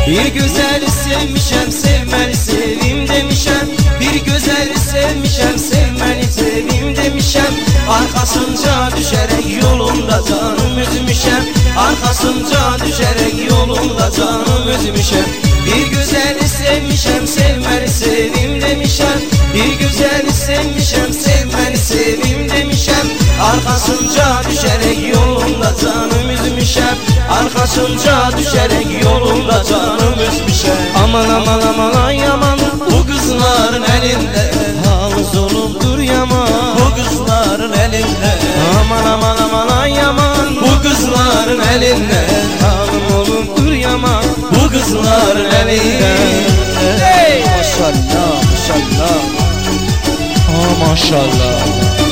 Bir güzeli sevmişem, sevmeli sevim demişem. Bir güzeli sevmişem, sevmeli sevim demişem. Arkasınca düşerek yolunda canım üzmüşem. Arkasınca düşerek yolunda canım üzmüşem. Bir güzeli sevmişem, sevmeli sevim demişem. Bir güzeli sevmişem, sevmeli sevim demişem. Arkasınca düşerek yolunda canım üzmüşem. Arkasınca düşerek yolunda canım üzmüşem. Aman aman aman ay aman, bu kızların elinde halız olupdur yaman. Bu kızların elinde aman aman aman ay aman, bu kızların elinde halım olupdur yaman. Bu kızların elinde. Hey! Maşallah maşallah. Maşallah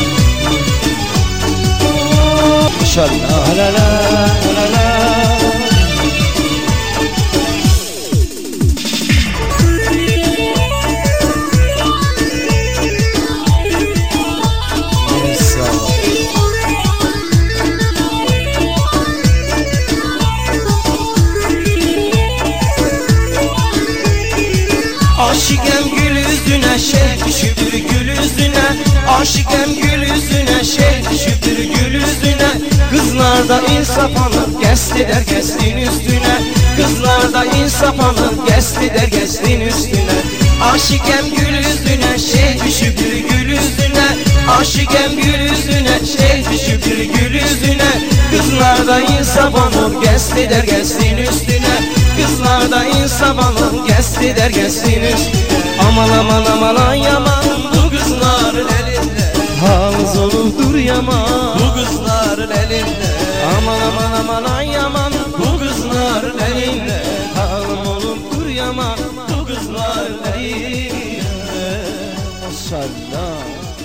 maşallah la la la la. Aşıkem gül yüzüne, şeyh düşüptür gül yüzüne. Aşıkem gül yüzüne, şeyh düşüptür gül yüzüne. Kızlarda insaf alır, gestiler gestin üstüne. Kızlarda insaf alır, gestiler gestin üstüne. Aşıkem gül yüzüne, şeyh düşüptür gül yüzüne. Aşıkem gül yüzüne, şeyh düşüptür gül yüzüne. Kızlarda insaf alır, gestiler gestin üstüne. Kızlarda insaf alır, gestiler gestin üstüne. Aman aman aman ay aman, bu kızların elinde halız olupdur yaman. Bu kızların elinde aman aman aman ay aman, bu kızların elinde halım olupdur yaman. Bu kızların elinde. Maşallah.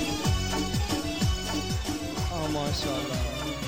Maşallah.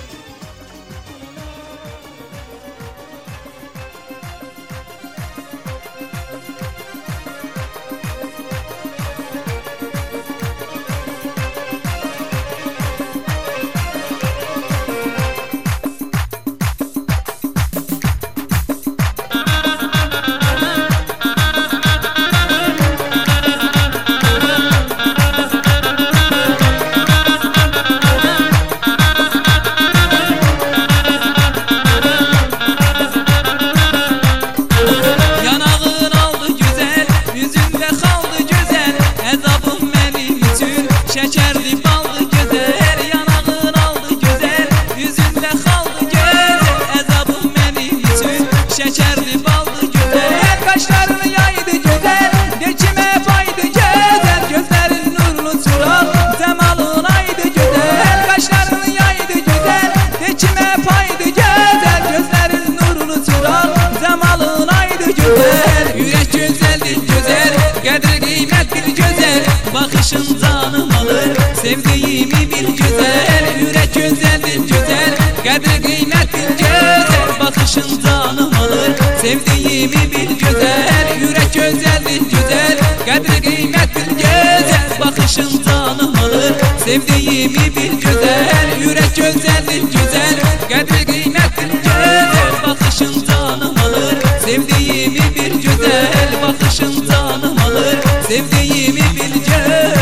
Şekerli ballı güzel, yanağın aldı güzel, yüzünde kaldı güzel, ezabım benim için. Şekerli ballı güzel, kaşlarını yaydı güzel, geçime paydı güzel, gözlerin nurlu çırak, zemalın aydı güzel. Kaşlarını yaydı güzel, geçime paydı güzel, gözlerin nurlu çırak, zemalın aydı güzel. Yürek güzeldir güzel, kadri kıymetli güzel, bakışın canım alır, sevdiğimi bil güzel. Yürek güzeldir güzel, kadri kıymetli güzel, bakışın canım alır, sevdiğimi bil güzel. Yürek güzeldir güzel, kadri kıymetli güzel, bakışın canım alır, sevdiğimi bil güzel. Yürek güzeldir güzel, kadri kıymetli güzel, bakışın canım alır, sevdiğimi bil güzel. Bakışın canım alır, sevdiğimi bil güzel.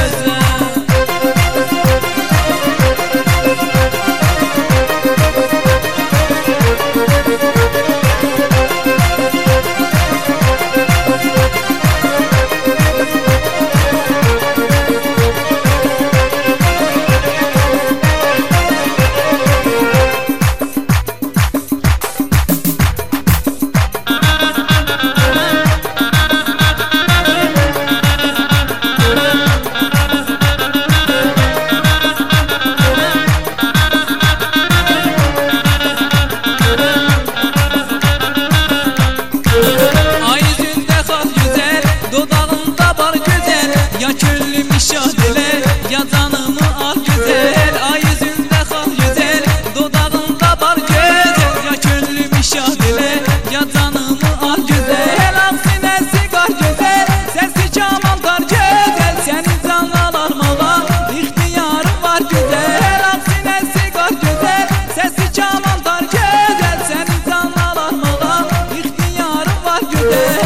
güzel.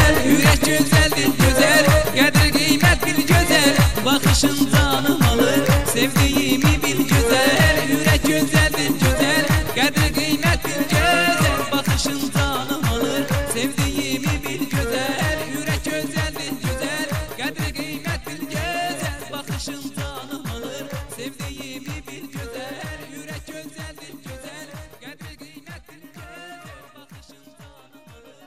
bakışın canım alır. Sevdiğimi bil güzel, yürek güzeldir güzel, kadri kıymettir güzel, bakışın canım alır. Sevdiğimi bil güzel, yürek güzeldir güzel, kadri kıymettir güzel, bakışın canım alır. Sevdiğimi bil güzel, yürek güzeldir güzel, kadri kıymettir güzel, bakışın canım alır.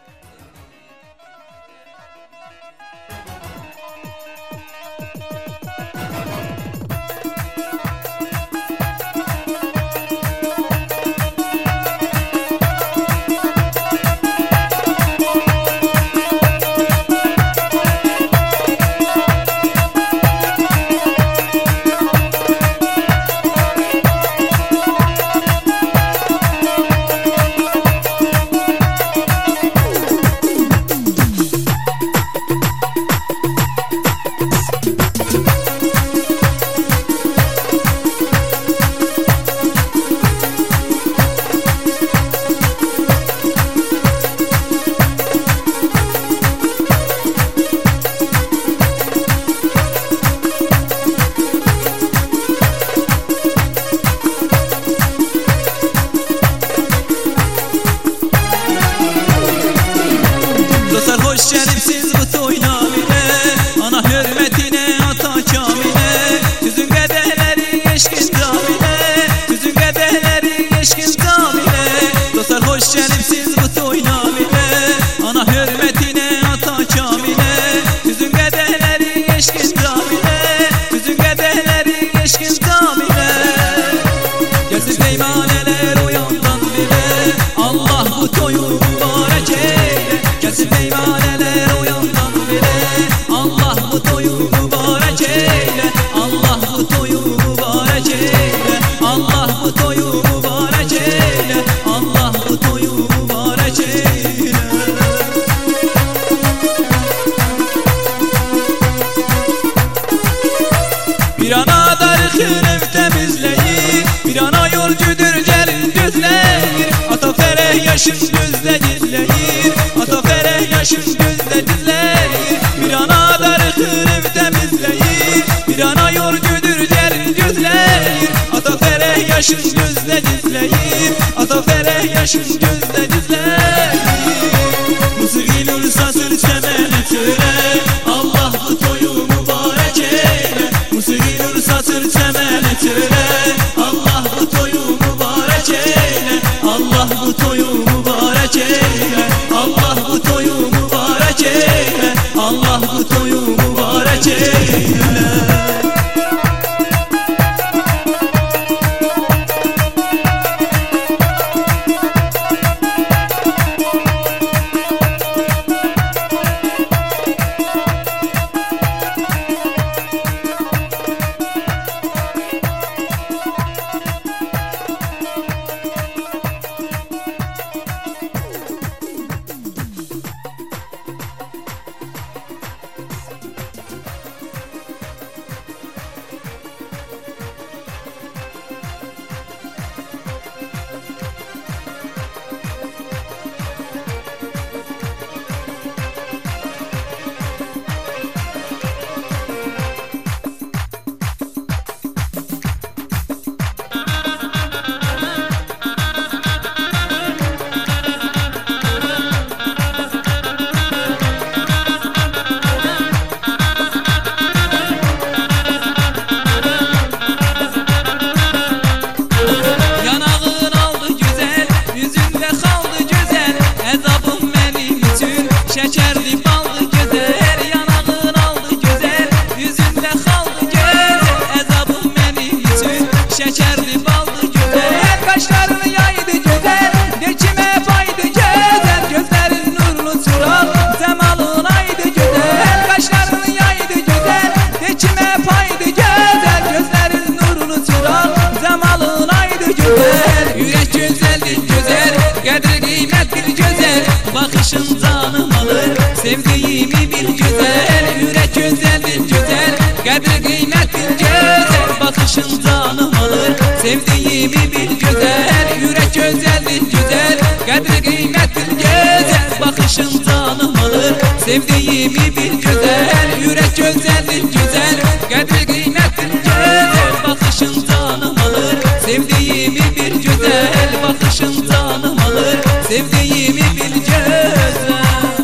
Hoş gelipsiz bu toyna bile, ana hürmetine ata kamile, tüzün kadehleri eşkin camile, tüzün kadehleri eşkin camile. Dostlar hoş gelipsiz bu toyna bile, ana hürmetine ata kamile, tüzün kadehleri eşkin camile, tüzün kadehleri eşkin camile. Gelsin peymaneler o yandan bile, Allah bu toyu mübarek eyle. Gelsin peymaneler o yandan bile, Allah bu toyu mübarek eyle. Allah bu toyu mübarek eyle. Allah bu toyu mübarek eyle. Allah bu toyu mübarek eyle. Bir ana darıkın ev temizleyir, bir ana yolcudur gelin düzleyir. Ata fereh yaşın gözle dizleyir, ata fereh yaşın gözle dizleyir. Bir ana darıkın ev temizleyir, bir ana yolcudur gelin düzleyir. Ata fereh yaşın gözle dizleyir, ata fereh yaşın gözle dizleyir. Mısır ilur sasır çemeni söyle, Allah bu toyu mübarek eyle. Mısır ilur sasır çemeni söyle, Allah bu toyu mübarek eyle. Allah bu toyu mübarek eyle. Allah bu toyu mübarek eyle. Allah bu toyu mübarek eyle. bakışın canım alır. Sevdiğimi bil güzel, yürek güzeldir güzel, kadri kıymettir güzel. Bakışın canım alır. Sevdiğimi bil güzel, yürek güzeldir güzel, kadri kıymettir güzel. Bakışın canım alır. Sevdiğimi bil güzel, yürek güzeldir güzel, kadri kıymettir güzel, bakışın canım alır, sevdiğimi bil gözle.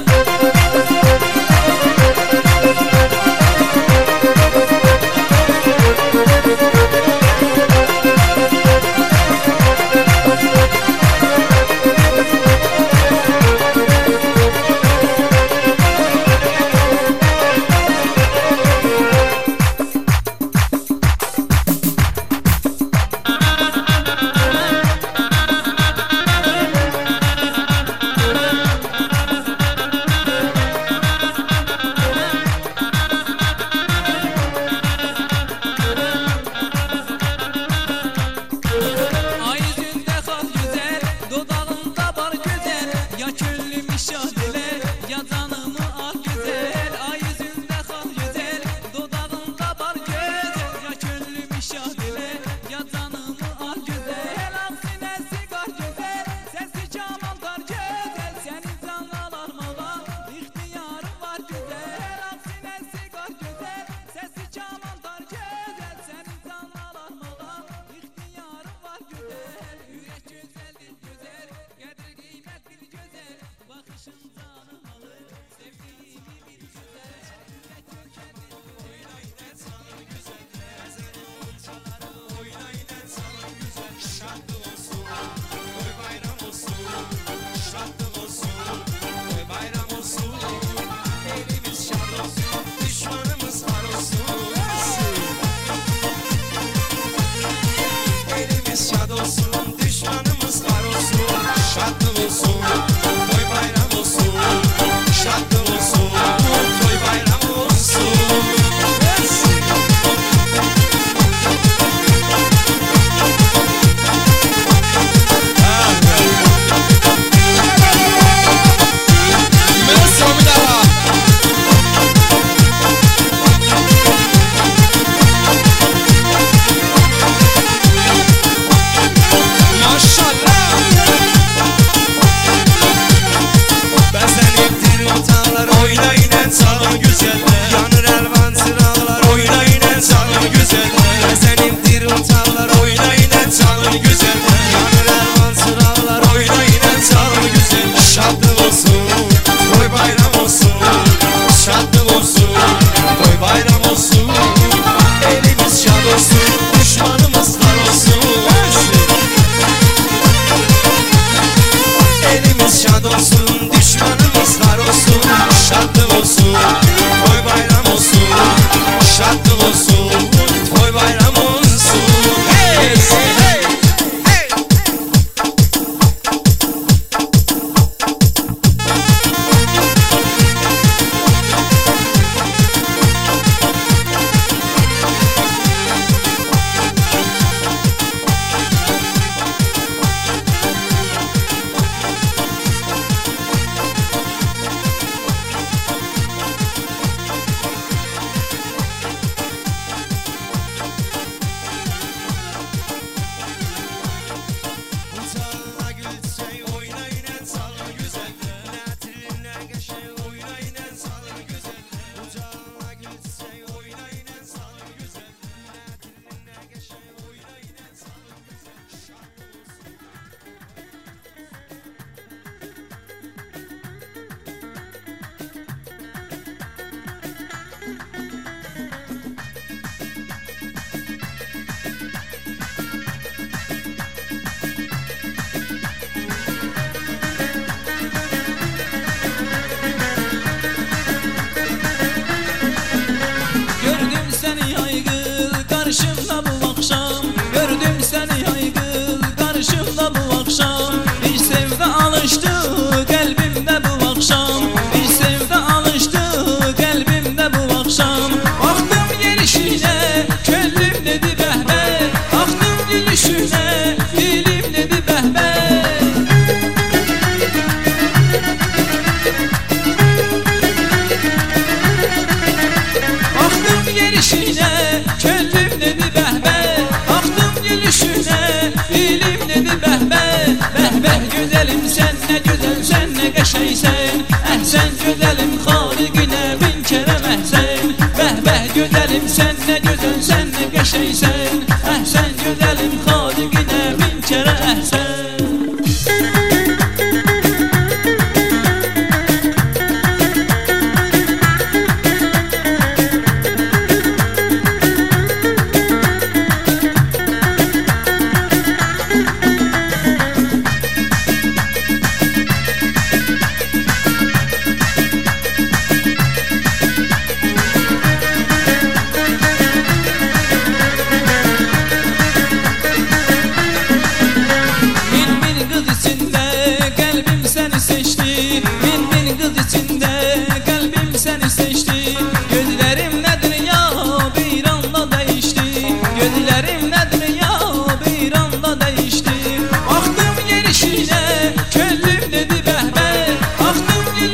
şeysən Əhsən gözəlim xaliqinə bin kərə məhsən Bəh-bəh gözəlim sən nə gözəl sən nə qəşəysən Əhsən gözəlim xaliqinə bin kərə əhsən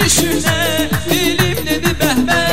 gülüşüne dilim dedi behbe.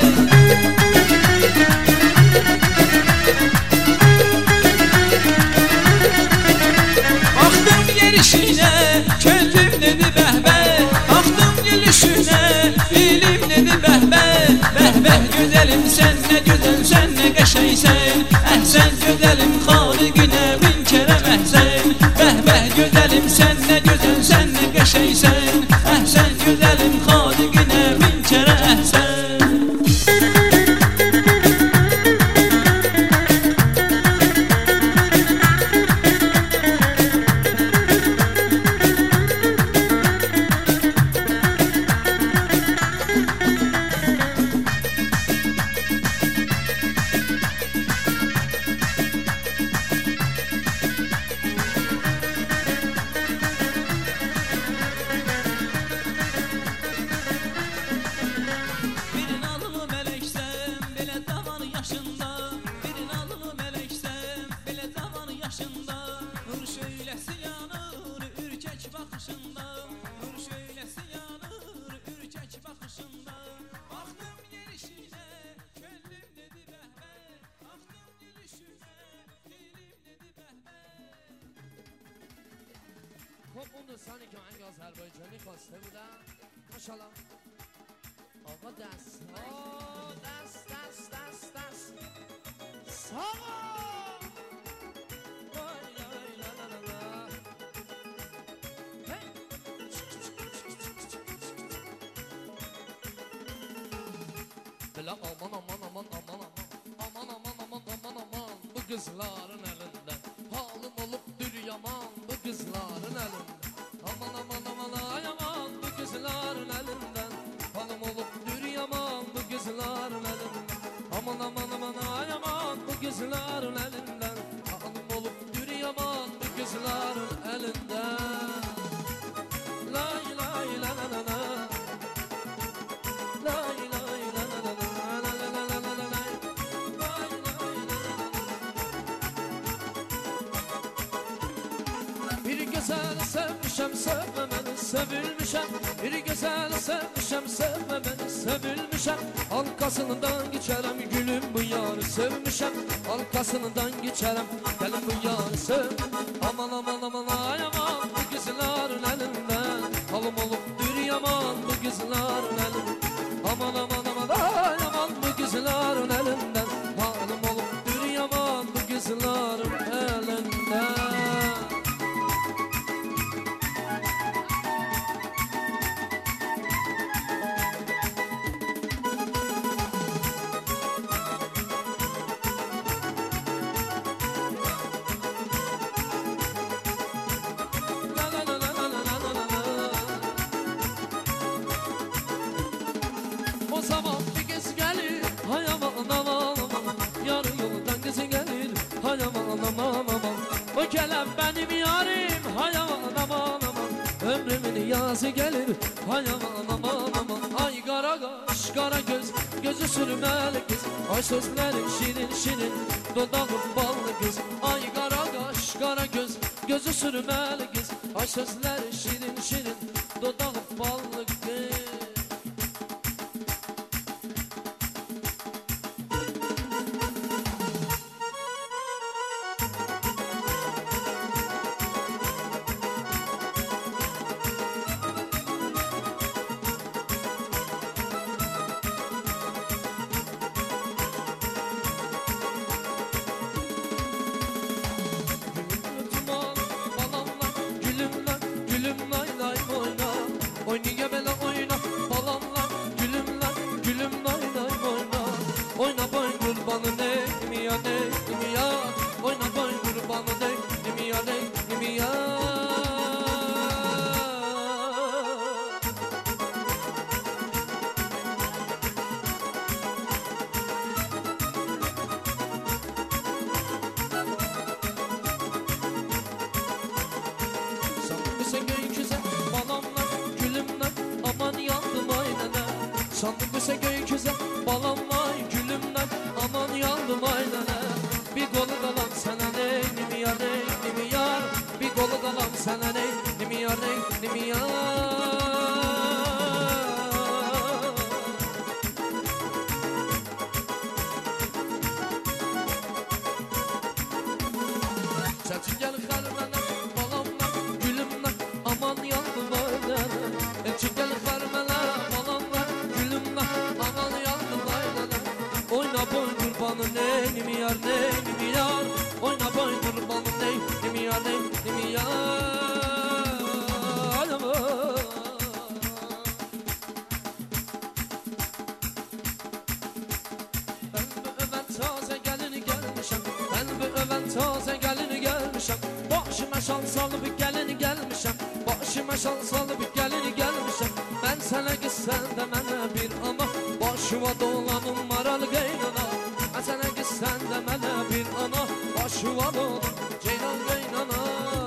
Baktım gelişine könlüm dedi behbe. Baktım gülüşüne dilim dedi behbe. Behbe güzelim sen ne güzel sen ne qəşəysən. Əhsən güzelim xaliqinə min kərə məhsən. Behbe güzelim sen ne güzel sen ne qəşəysən. Əhsən güzelim xaliqinə min kərə əhsən. خب اون دوستانی که آهنگ آذربایجانی خواسته بودن ماشاءالله آقا دست دست ساقا بلا aman bu kızların elinden halim olup dür yaman bu kızların elinden aman ay aman bu kızların elinden halim olup dür yaman bu kızların elinden aman ay aman bu kızların elinden halim olup dür yaman bu kızların elinden la ilahe illallah la ilahe sevmişem sevmemeni sevilmişem. Bir güzel sevmişem sevmemeni sevilmişem. Arkasından geçerim gülüm bu yarı sevmişem. Arkasından geçerim gelin bu yarı sev. Aman ay aman bu kızların elinden halım olup dür yaman bu kızların elinden. Aman ay aman bu kızların elinden halım olup dür yaman bu kızların elinden. O zaman bir kız gelir, hay aman yarı yoldan kızı gelir, hay aman o kelem benim yarim, hay aman ömrümün yazı gelir, hay aman ay kara kaş, kara göz, gözü sürmeli kız, ay sözleri şirin, dudağı ballı kız, ay kara kaş, kara göz, gözü sürmeli kız, ay sözleri şirin, dudağı ballı kız. Sandık ise gökyüze balanlar gülümden aman yandım aynana. Bir kolu kalan sana ne mi yar ne mi yar. Bir kolu kalan sana ne mi yar ne mi yar. balım ney mi yar oyna boynur balım ney mi yar taze gelini gelmişem, ben bu öven taze gelini gelmişem. Başıma şal salıp gelini gelmişem, başıma şal salıp gelini gelmişem. Ben sana gitsen de mənə bir ama, başıma dolanım maralı qaynana. Ben sana gitsen de mənə bir ana, başıma dolanım ceylan qaynana.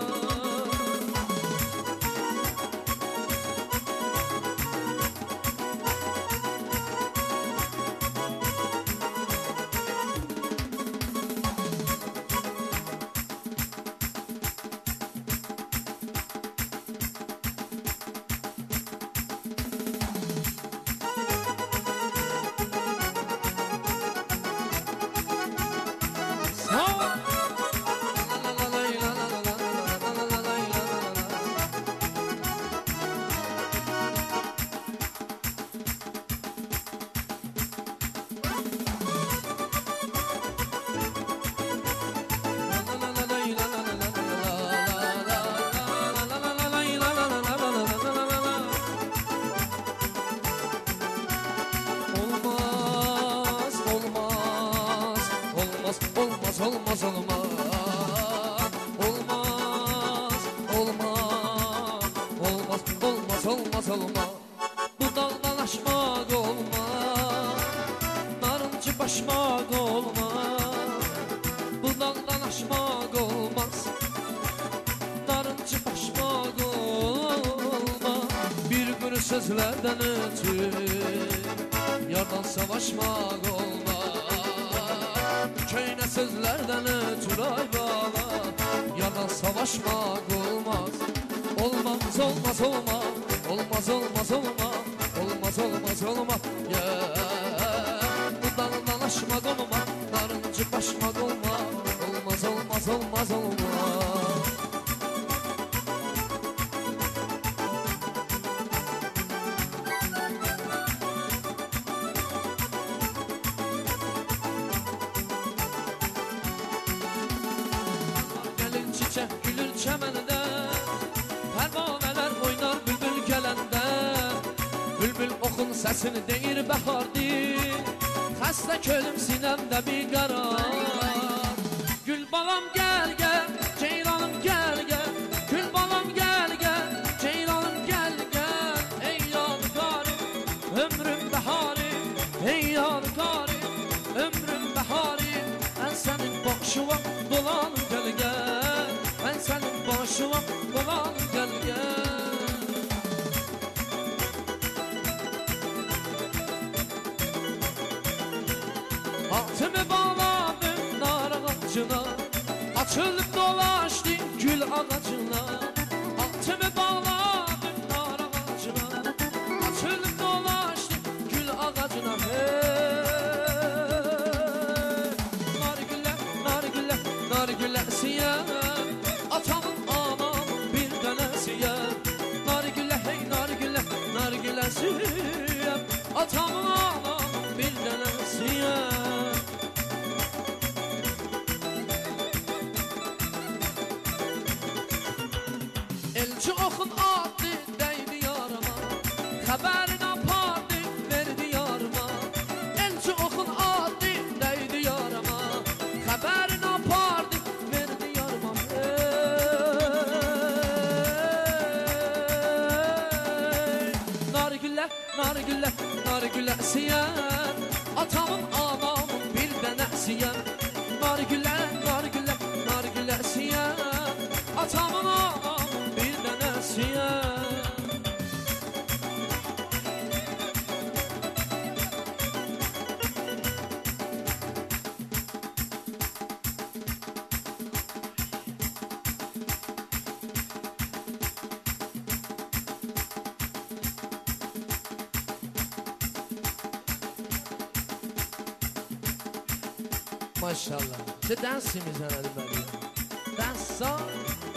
Olmaz bu daldalaşmak olmaz, narıncı başmak olmaz. Bu daldalaşmak olmaz, narıncı başmak olmaz. Bir kuru sözlerden ötürü yardan savaşmak olmaz. Köyne sözlerden ötürü ay bala yardan savaşmak olmaz. Olmaz olmaz olmaz, olmaz olmaz olmaz, olmaz olmaz olmaz. Bu daldalaşmak olmaz, narıncı başmak olmaz. Olmaz olmaz olmaz olmaz. Gelin çiçek gülür çəməndə, pərvanələr oynar bülbül gələndə. Bülbül oxun səsini deyir bəhardir, xəstə kölüm sinəmdə bir qarar. Gül balam gəl gəl, ceylanım gəl gəl, gül balam gəl gəl, ceylanım gəl gəl. Ey yadigarım, ömrüm bəharim, ey yadigarım, ömrüm bəharim. Mən sənin başıma dolan gəl gəl, mən sənin başıma dolan gəl gəl. Atımı bağladım nar ağacına, açılıp dolaşdım gül ağacına. Atımı bağladım nar ağacına, açılıp dolaşdım gül ağacına. Nargüləsiyə, atamın anam bir dənəsiyə. Nargülə, hey nargülə, nargüləsiyə, atamın anam bir dənəsiyə. Elçi oxun addı dəydi yarama, xəbərin apardı verdi yarıma. Elçi oxun addı dəydi yarama, xəbərin apardı verdi yarıma. Nargülə, nargülə, nargüləsiyə, atamın anamın bir dənəsiyə. Nargülə, nargülə, nargüləsiyə, atamın anamın bir dənəsiyə. Maşallah. Çe dansimiz herhalde böyle. Dans